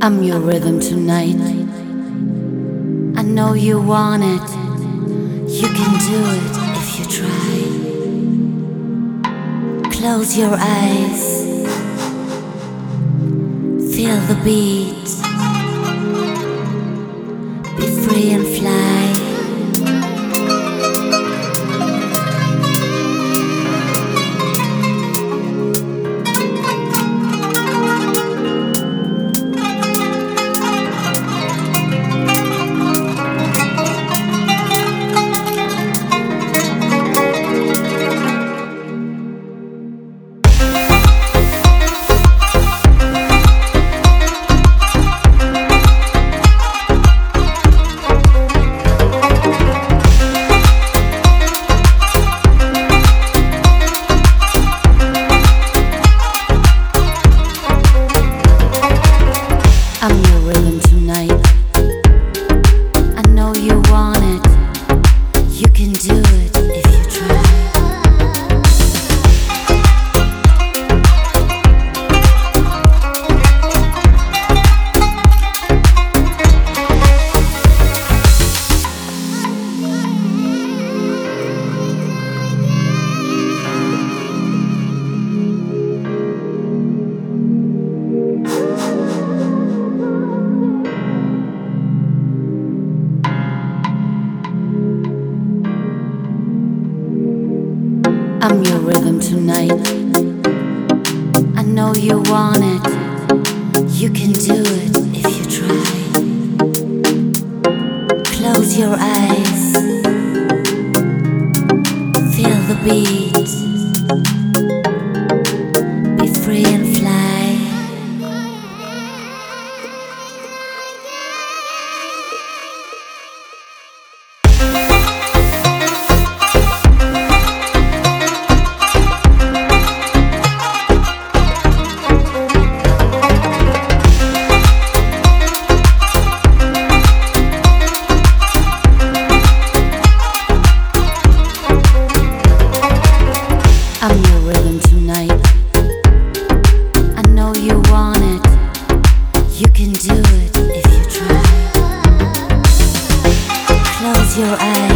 I'm your rhythm tonight. I know you want it. You can do it if you try. Close your eyes. Feel the beat. Be free and fly. I'm your rhythm tonight. I know you want it. You can do it if you try. I'm your rhythm tonight. I know you want it. You can do it if you try. Close your eyes. Feel the beat. Be free and fly. I'm your rhythm tonight. I know you want it. You can do it if you try. Close your eyes.